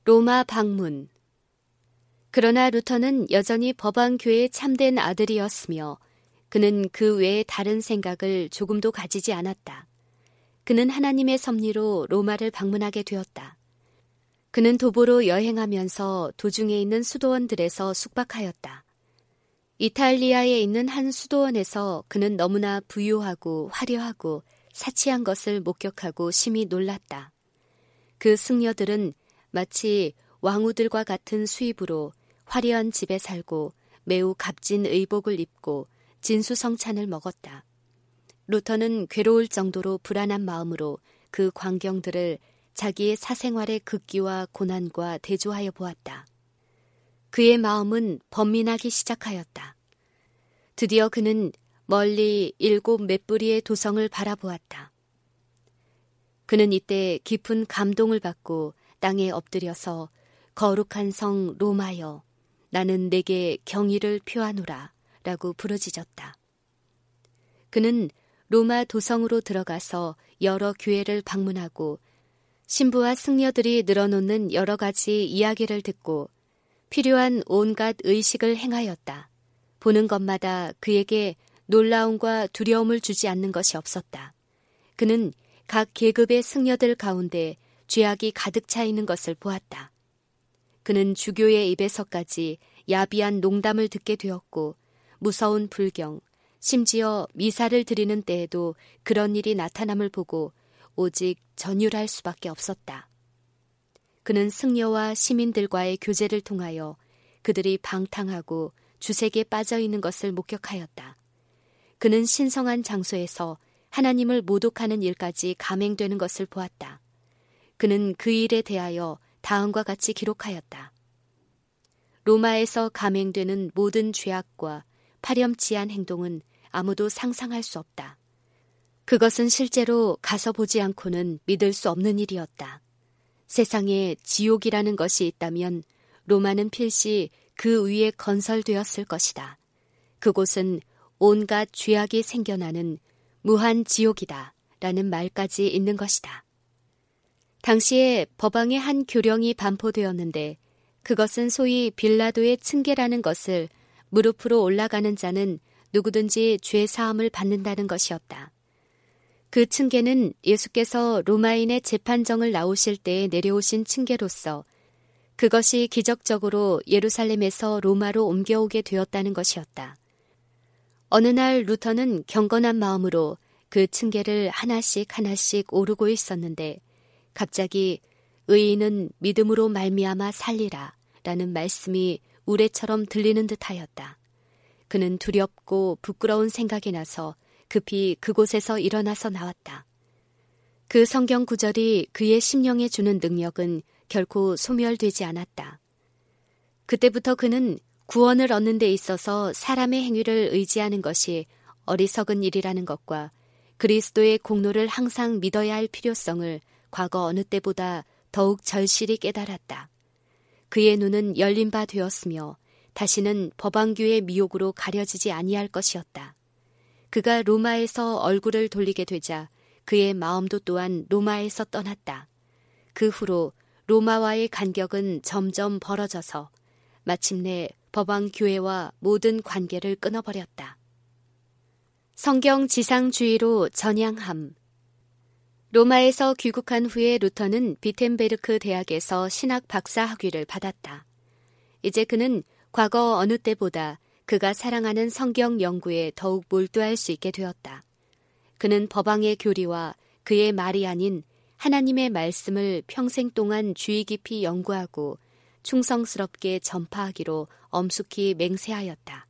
로마 방문. 그러나 루터는 여전히 법왕교회의 참된 아들이었으며 그는 그 외에 다른 생각을 조금도 가지지 않았다. 그는 하나님의 섭리로 로마를 방문하게 되었다. 그는 도보로 여행하면서 도중에 있는 수도원들에서 숙박하였다. 이탈리아에 있는 한 수도원에서 그는 너무나 부유하고 화려하고 사치한 것을 목격하고 심히 놀랐다. 그 승려들은 마치 왕후들과 같은 수입으로 화려한 집에 살고 매우 값진 의복을 입고 진수성찬을 먹었다. 루터는 괴로울 정도로 불안한 마음으로 그 광경들을 자기의 사생활의 극기와 고난과 대조하여 보았다. 그의 마음은 번민하기 시작하였다. 드디어 그는 멀리 7 몇 부리의 도성을 바라보았다. 그는 이때 깊은 감동을 받고 땅에 엎드려서 거룩한 성 로마여, 나는 내게 경의를 표하노라 라고 부르짖었다. 그는 로마 도성으로 들어가서 여러 교회를 방문하고 신부와 승려들이 늘어놓는 여러 가지 이야기를 듣고 필요한 온갖 의식을 행하였다. 보는 것마다 그에게 놀라움과 두려움을 주지 않는 것이 없었다. 그는 각 계급의 승려들 가운데 죄악이 가득 차 있는 것을 보았다. 그는 주교의 입에서까지 야비한 농담을 듣게 되었고 무서운 불경, 심지어 미사를 드리는 때에도 그런 일이 나타남을 보고 오직 전율할 수밖에 없었다. 그는 승려와 시민들과의 교제를 통하여 그들이 방탕하고 주색에 빠져 있는 것을 목격하였다. 그는 신성한 장소에서 하나님을 모독하는 일까지 감행되는 것을 보았다. 그는 그 일에 대하여 다음과 같이 기록하였다. 로마에서 감행되는 모든 죄악과 파렴치한 행동은 아무도 상상할 수 없다. 그것은 실제로 가서 보지 않고는 믿을 수 없는 일이었다. 세상에 지옥이라는 것이 있다면 로마는 필시 그 위에 건설되었을 것이다. 그곳은 온갖 죄악이 생겨나는 무한 지옥이다 라는 말까지 있는 것이다. 당시에 법왕의 한 교령이 반포되었는데 그것은 소위 빌라도의 층계라는 것을 무릎으로 올라가는 자는 누구든지 죄 사함을 받는다는 것이었다. 그 층계는 예수께서 로마인의 재판정을 나오실 때에 내려오신 층계로서 그것이 기적적으로 예루살렘에서 로마로 옮겨오게 되었다는 것이었다. 어느 날 루터는 경건한 마음으로 그 층계를 하나씩 하나씩 오르고 있었는데 갑자기 의인은 믿음으로 말미암아 살리라 라는 말씀이 우레처럼 들리는 듯하였다. 그는 두렵고 부끄러운 생각이 나서 급히 그곳에서 일어나서 나왔다. 그 성경 구절이 그의 심령에 주는 능력은 결코 소멸되지 않았다. 그때부터 그는 구원을 얻는 데 있어서 사람의 행위를 의지하는 것이 어리석은 일이라는 것과 그리스도의 공로를 항상 믿어야 할 필요성을 과거 어느 때보다 더욱 절실히 깨달았다. 그의 눈은 열린 바 되었으며 다시는 법왕교의 미혹으로 가려지지 아니할 것이었다. 그가 로마에서 얼굴을 돌리게 되자 그의 마음도 또한 로마에서 떠났다. 그 후로 로마와의 간격은 점점 벌어져서 마침내 법왕교회와 모든 관계를 끊어버렸다. 성경 지상주의로 전향함. 로마에서 귀국한 후에 루터는 비텐베르크 대학에서 신학 박사 학위를 받았다. 이제 그는 과거 어느 때보다 그가 사랑하는 성경 연구에 더욱 몰두할 수 있게 되었다. 그는 법왕의 교리와 그의 말이 아닌 하나님의 말씀을 평생 동안 주의 깊이 연구하고 충성스럽게 전파하기로 엄숙히 맹세하였다.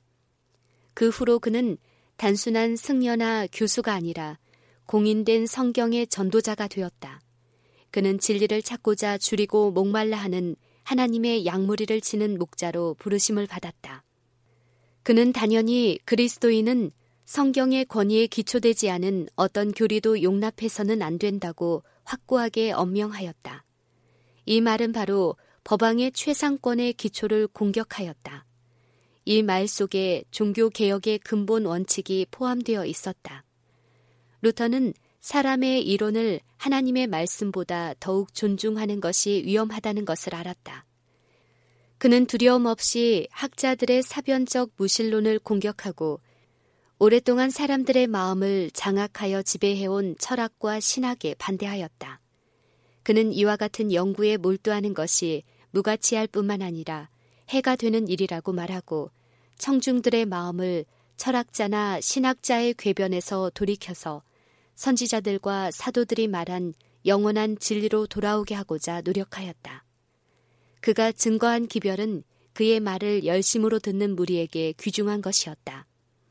그 후로 그는 단순한 승려나 교수가 아니라 공인된 성경의 전도자가 되었다. 그는 진리를 찾고자 줄이고 목말라 하는 하나님의 양무리를 치는 목자로 부르심을 받았다. 그는 단연히 그리스도인은 성경의 권위에 기초되지 않은 어떤 교리도 용납해서는 안 된다고 확고하게 엄명하였다. 이 말은 바로 법왕의 최상권의 기초를 공격하였다. 이 말 속에 종교개혁의 근본 원칙이 포함되어 있었다. 루터는 사람의 이론을 하나님의 말씀보다 더욱 존중하는 것이 위험하다는 것을 알았다. 그는 두려움 없이 학자들의 사변적 무신론을 공격하고 오랫동안 사람들의 마음을 장악하여 지배해온 철학과 신학에 반대하였다. 그는 이와 같은 연구에 몰두하는 것이 무가치할 뿐만 아니라 해가 되는 일이라고 말하고 청중들의 마음을 철학자나 신학자의 궤변에서 돌이켜서 선지자들과 사도들이 말한 영원한 진리로 돌아오게 하고자 노력하였다. 그가 증거한 기별은 그의 말을 열심으로 듣는 무리에게 귀중한 것이었다.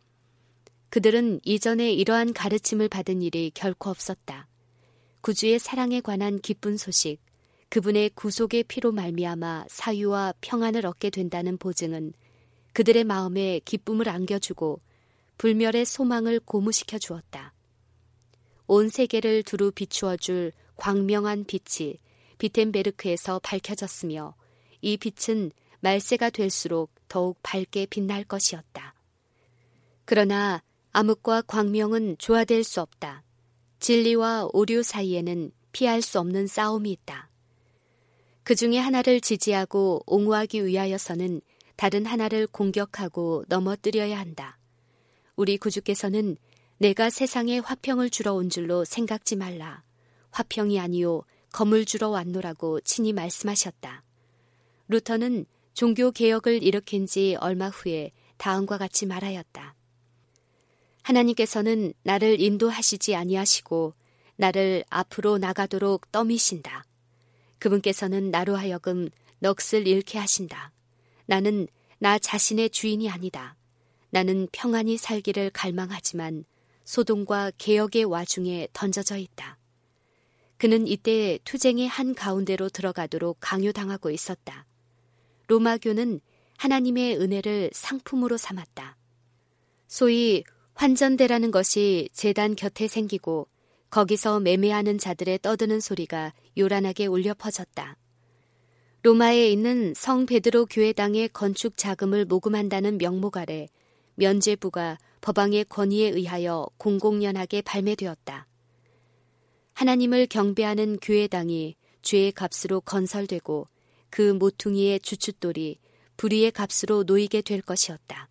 그들은 이전에 이러한 가르침을 받은 일이 결코 없었다. 구주의 사랑에 관한 기쁜 소식, 그분의 구속의 피로 말미암아 사유와 평안을 얻게 된다는 보증은 그들의 마음에 기쁨을 안겨주고 불멸의 소망을 고무시켜 주었다. 온 세계를 두루 비추어줄 광명한 빛이 비텐베르크에서 밝혀졌으며 이 빛은 말세가 될수록 더욱 밝게 빛날 것이었다. 그러나 암흑과 광명은 조화될 수 없다. 진리와 오류 사이에는 피할 수 없는 싸움이 있다. 그 중에 하나를 지지하고 옹호하기 위하여서는 다른 하나를 공격하고 넘어뜨려야 한다. 우리 구주께서는 내가 세상에 화평을 주러 온 줄로 생각지 말라. 화평이 아니요 검을 주러 왔노라고 친히 말씀하셨다. 루터는 종교개혁을 일으킨 지 얼마 후에 다음과 같이 말하였다. 하나님께서는 나를 인도하시지 아니하시고 나를 앞으로 나가도록 떠미신다. 그분께서는 나로 하여금 넋을 잃게 하신다. 나는 나 자신의 주인이 아니다. 나는 평안히 살기를 갈망하지만 소동과 개혁의 와중에 던져져 있다. 그는 이때 투쟁의 한 가운데로 들어가도록 강요당하고 있었다. 로마교는 하나님의 은혜를 상품으로 삼았다. 소위 환전대라는 것이 제단 곁에 생기고 거기서 매매하는 자들의 떠드는 소리가 요란하게 울려 퍼졌다. 로마에 있는 성 베드로 교회당의 건축 자금을 모금한다는 명목 아래 면죄부가 법왕의 권위에 의하여 공공연하게 발매되었다. 하나님을 경배하는 교회당이 죄의 값으로 건설되고 그 모퉁이의 주춧돌이 불의의 값으로 놓이게 될 것이었다.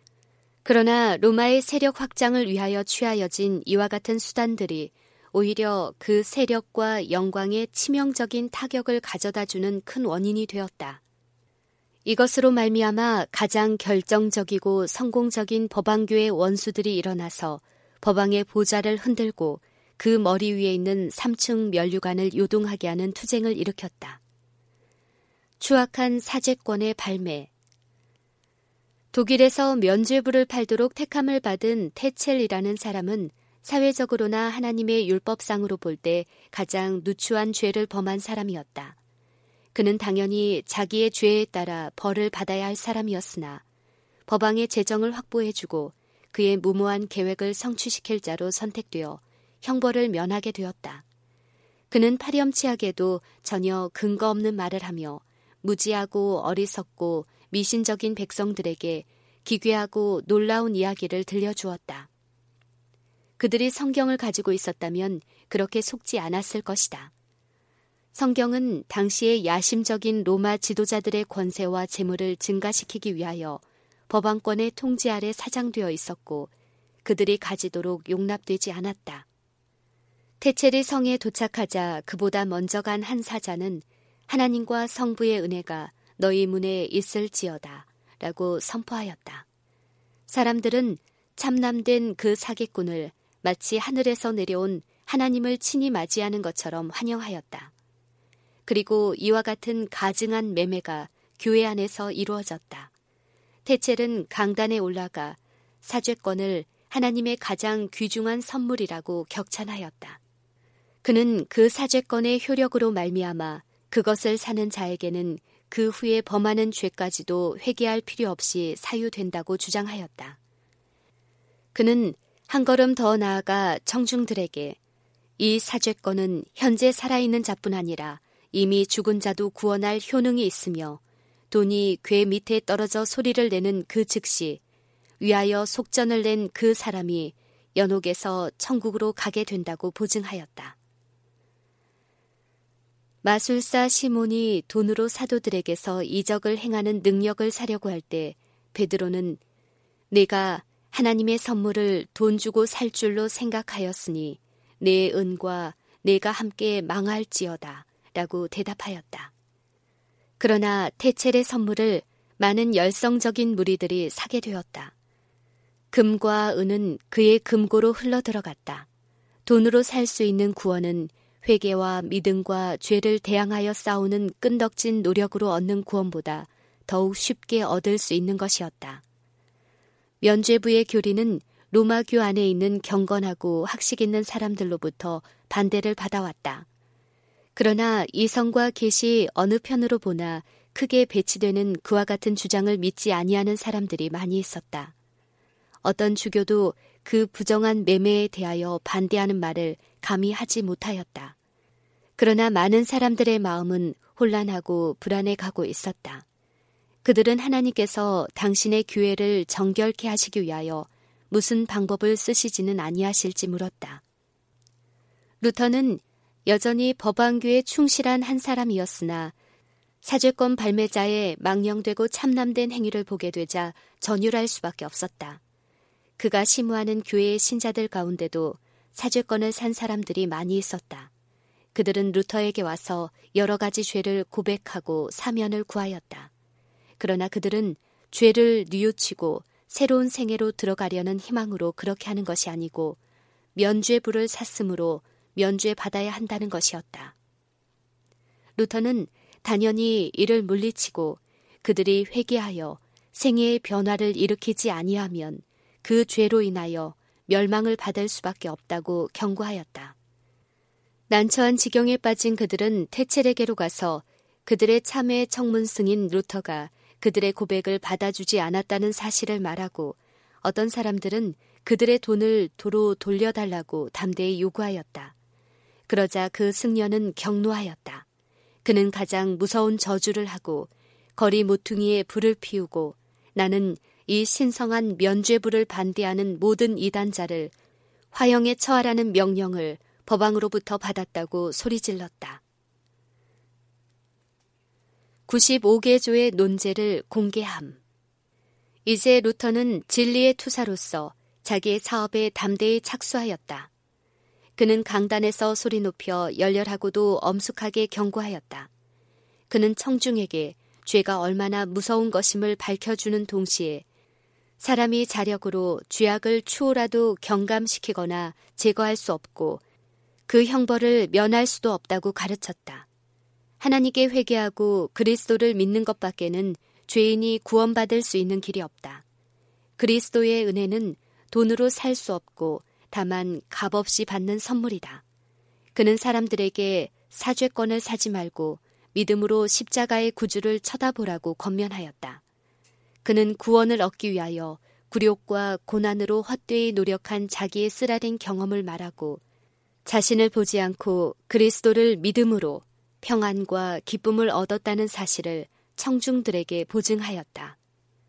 그러나 로마의 세력 확장을 위하여 취하여진 이와 같은 수단들이 오히려 그 세력과 영광에 치명적인 타격을 가져다주는 큰 원인이 되었다. 이것으로 말미암아 가장 결정적이고 성공적인 법왕교의 원수들이 일어나서 법왕의 보좌를 흔들고 그 머리 위에 있는 3층 면류관을 요동하게 하는 투쟁을 일으켰다. 추악한 사제권의 발매. 독일에서 면죄부를 팔도록 택함을 받은 테첼이라는 사람은 사회적으로나 하나님의 율법상으로 볼 때 가장 누추한 죄를 범한 사람이었다. 그는 당연히 자기의 죄에 따라 벌을 받아야 할 사람이었으나 법왕의 재정을 확보해주고 그의 무모한 계획을 성취시킬 자로 선택되어 형벌을 면하게 되었다. 그는 파렴치하게도 전혀 근거 없는 말을 하며 무지하고 어리석고 미신적인 백성들에게 기괴하고 놀라운 이야기를 들려주었다. 그들이 성경을 가지고 있었다면 그렇게 속지 않았을 것이다. 성경은 당시의 야심적인 로마 지도자들의 권세와 재물을 증가시키기 위하여 법왕권의 통제 아래 사장되어 있었고 그들이 가지도록 용납되지 않았다. 테첼이 성에 도착하자 그보다 먼저 간 한 사자는 하나님과 성부의 은혜가 너희 문에 있을지어다 라고 선포하였다. 사람들은 참남된 그 사기꾼을 마치 하늘에서 내려온 하나님을 친히 맞이하는 것처럼 환영하였다. 그리고 이와 같은 가증한 매매가 교회 안에서 이루어졌다. 테첼은 강단에 올라가 사죄권을 하나님의 가장 귀중한 선물이라고 격찬하였다. 그는 그 사죄권의 효력으로 말미암아 그것을 사는 자에게는 그 후에 범하는 죄까지도 회개할 필요 없이 사유된다고 주장하였다. 그는 한 걸음 더 나아가 청중들에게 이 사죄권은 현재 살아있는 자뿐 아니라 이미 죽은 자도 구원할 효능이 있으며 돈이 궤 밑에 떨어져 소리를 내는 그 즉시 위하여 속전을 낸 그 사람이 연옥에서 천국으로 가게 된다고 보증하였다. 마술사 시몬이 돈으로 사도들에게서 이적을 행하는 능력을 사려고 할 때 베드로는 내가 하나님의 선물을 돈 주고 살 줄로 생각하였으니 내 은과 내가 함께 망할지어다 라고 대답하였다. 그러나 테첼의 선물을 많은 열성적인 무리들이 사게 되었다. 금과 은은 그의 금고로 흘러들어갔다. 돈으로 살 수 있는 구원은 회개와 믿음과 죄를 대항하여 싸우는 끈덕진 노력으로 얻는 구원보다 더욱 쉽게 얻을 수 있는 것이었다. 면죄부의 교리는 로마교 안에 있는 경건하고 학식 있는 사람들로부터 반대를 받아왔다. 그러나 이성과 계시 어느 편으로 보나 크게 배치되는 그와 같은 주장을 믿지 아니하는 사람들이 많이 있었다. 어떤 주교도 그 부정한 매매에 대하여 반대하는 말을 감히 하지 못하였다. 그러나 많은 사람들의 마음은 혼란하고 불안해 가고 있었다. 그들은 하나님께서 당신의 교회를 정결케 하시기 위하여 무슨 방법을 쓰시지는 아니하실지 물었다. 루터는 여전히 법왕교에 충실한 한 사람이었으나 사죄권 발매자의 망령되고 참남된 행위를 보게 되자 전율할 수밖에 없었다. 그가 심우하는 교회의 신자들 가운데도 사죄권을 산 사람들이 많이 있었다. 그들은 루터에게 와서 여러 가지 죄를 고백하고 사면을 구하였다. 그러나 그들은 죄를 뉘우치고 새로운 생애로 들어가려는 희망으로 그렇게 하는 것이 아니고 면죄부를 샀으므로 면죄 받아야 한다는 것이었다. 루터는 단연히 이를 물리치고 그들이 회개하여 생애의 변화를 일으키지 아니하면 그 죄로 인하여 멸망을 받을 수밖에 없다고 경고하였다. 난처한 지경에 빠진 그들은 테첼에게로 가서 그들의 참회 청문승인 루터가 그들의 고백을 받아주지 않았다는 사실을 말하고 어떤 사람들은 그들의 돈을 도로 돌려달라고 담대히 요구하였다. 그러자 그 승려는 격노하였다. 그는 가장 무서운 저주를 하고 거리 모퉁이에 불을 피우고 나는 이 신성한 면죄부를 반대하는 모든 이단자를 화형에 처하라는 명령을 법왕으로부터 받았다고 소리질렀다. 95개조의 논제를 공개함. 이제 루터는 진리의 투사로서 자기의 사업에 담대히 착수하였다. 그는 강단에서 소리 높여 열렬하고도 엄숙하게 경고하였다. 그는 청중에게 죄가 얼마나 무서운 것임을 밝혀주는 동시에 사람이 자력으로 죄악을 추호라도 경감시키거나 제거할 수 없고 그 형벌을 면할 수도 없다고 가르쳤다. 하나님께 회개하고 그리스도를 믿는 것밖에는 죄인이 구원받을 수 있는 길이 없다. 그리스도의 은혜는 돈으로 살 수 없고 다만 값없이 받는 선물이다. 그는 사람들에게 사죄권을 사지 말고 믿음으로 십자가의 구주를 쳐다보라고 권면하였다. 그는 구원을 얻기 위하여 굴욕과 고난으로 헛되이 노력한 자기의 쓰라린 경험을 말하고 자신을 보지 않고 그리스도를 믿음으로 평안과 기쁨을 얻었다는 사실을 청중들에게 보증하였다.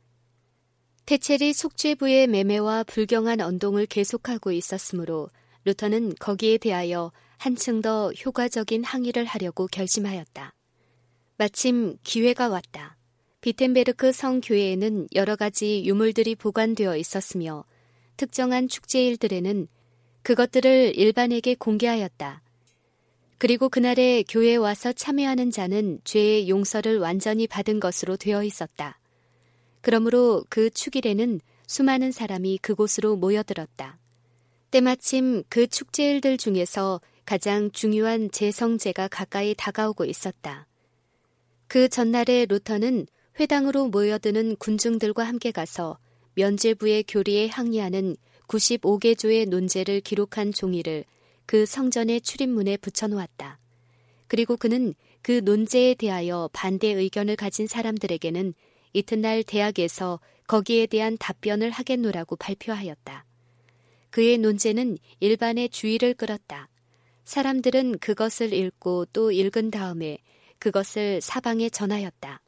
테첼이 속죄부의 매매와 불경한 언동을 계속하고 있었으므로 루터는 거기에 대하여 한층 더 효과적인 항의를 하려고 결심하였다. 마침 기회가 왔다. 비텐베르크 성교회에는 여러 가지 유물들이 보관되어 있었으며 특정한 축제일들에는 그것들을 일반에게 공개하였다. 그리고 그날에 교회에 와서 참여하는 자는 죄의 용서를 완전히 받은 것으로 되어 있었다. 그러므로 그 축일에는 수많은 사람이 그곳으로 모여들었다. 때마침 그 축제일들 중에서 가장 중요한 제성제가 가까이 다가오고 있었다. 그 전날에 루터는 회당으로 모여드는 군중들과 함께 가서 면죄부의 교리에 항의하는 95개조의 논제를 기록한 종이를 그 성전의 출입문에 붙여놓았다. 그리고 그는 그 논제에 대하여 반대 의견을 가진 사람들에게는 이튿날 대학에서 거기에 대한 답변을 하겠노라고 발표하였다. 그의 논제는 일반의 주의를 끌었다. 사람들은 그것을 읽고 또 읽은 다음에 그것을 사방에 전하였다.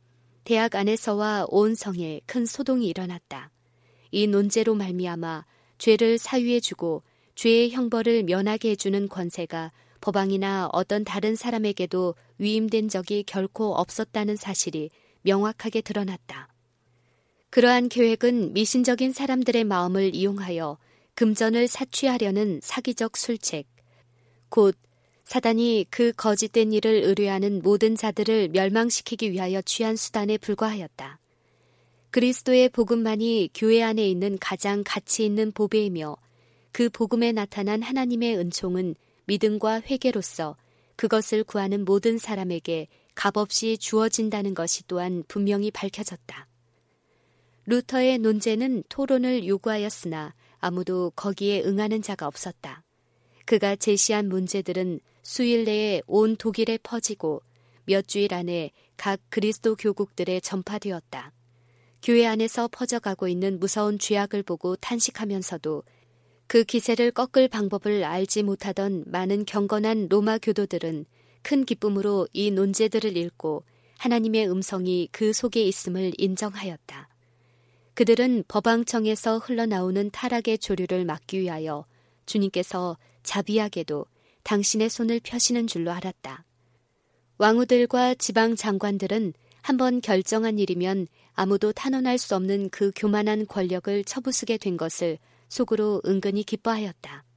대학 안에서와 온 성에 큰 소동이 일어났다. 이 논제로 말미암아 죄를 사유해주고 죄의 형벌을 면하게 해주는 권세가 법왕이나 어떤 다른 사람에게도 위임된 적이 결코 없었다는 사실이 명확하게 드러났다. 그러한 계획은 미신적인 사람들의 마음을 이용하여 금전을 사취하려는 사기적 술책, 곧 사단이 그 거짓된 일을 의뢰하는 모든 자들을 멸망시키기 위하여 취한 수단에 불과하였다. 그리스도의 복음만이 교회 안에 있는 가장 가치 있는 보배이며 그 복음에 나타난 하나님의 은총은 믿음과 회개로서 그것을 구하는 모든 사람에게 값없이 주어진다는 것이 또한 분명히 밝혀졌다. 루터의 논제는 토론을 요구하였으나 아무도 거기에 응하는 자가 없었다. 그가 제시한 문제들은 수일 내에 온 독일에 퍼지고 몇 주일 안에 각 그리스도 교국들에 전파되었다. 교회 안에서 퍼져가고 있는 무서운 죄악을 보고 탄식하면서도 그 기세를 꺾을 방법을 알지 못하던 많은 경건한 로마 교도들은 큰 기쁨으로 이 논제들을 읽고 하나님의 음성이 그 속에 있음을 인정하였다. 그들은 법왕청에서 흘러나오는 타락의 조류를 막기 위하여 주님께서 자비하게도 당신의 손을 펴시는 줄로 알았다. 왕후들과 지방 장관들은 한번 결정한 일이면 아무도 탄원할 수 없는 그 교만한 권력을 쳐부수게 된 것을 속으로 은근히 기뻐하였다.